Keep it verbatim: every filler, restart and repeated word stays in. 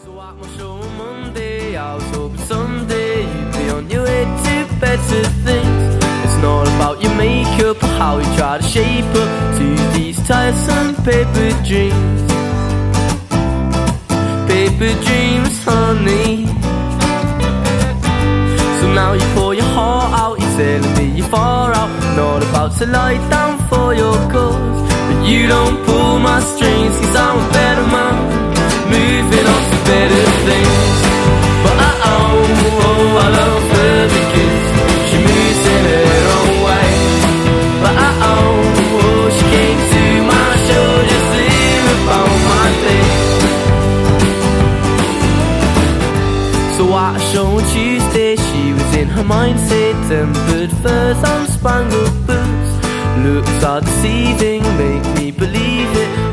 So at my show on Monday, I was hoping someday you'd be on your way to better things. It's not about your makeup or how you try to shape up to these tiresome paper dreams. Paper dreams, honey. So now you pour your heart out, you're telling me you're far out, not about to lie down for your cause. But you don't pull my strings, cause I'm a better man, moving on to better things. But uh-oh, oh, I love her because she moves in her own way. But uh-oh, oh, she came to my show just to hear about my day. So at a show on Tuesday, she was in her mindset, tempered furs and spangled boots. Looks are deceiving, make me believe it.